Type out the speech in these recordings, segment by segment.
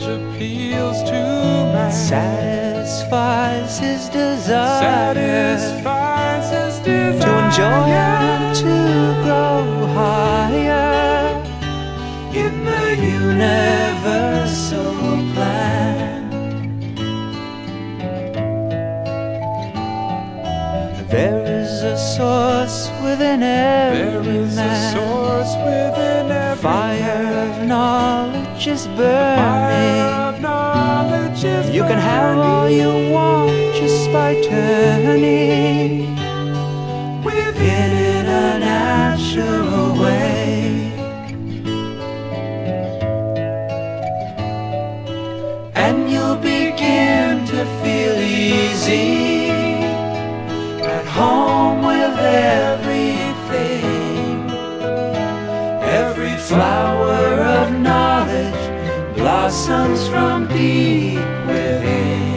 appeals to man, satisfies his desire, satisfies his desire to enjoy and to grow higher in the universal plan. There is a source within every man. Source within every fire of knowledge is burning. Fire of knowledge is you can have all you want just by turning within in a natural way. And you'll begin to feel easy, at home with everything. Every flower of knowledge blossoms from deep within.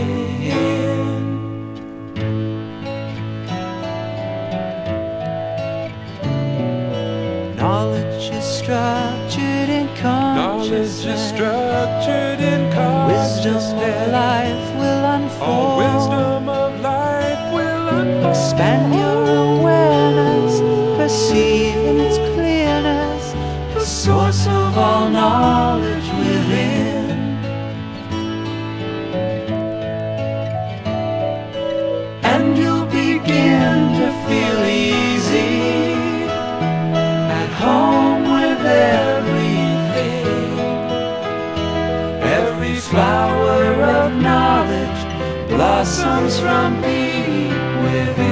Knowledge is structured in consciousness. Knowledge is structured in consciousness. Wisdom of life will unfold. All wisdom of life will unfold. Expand your awareness, perceive in its clearness the source of all knowledge within. And you'll begin to feel easy, at home with everything. Every flower of knowledge blossoms from deep within.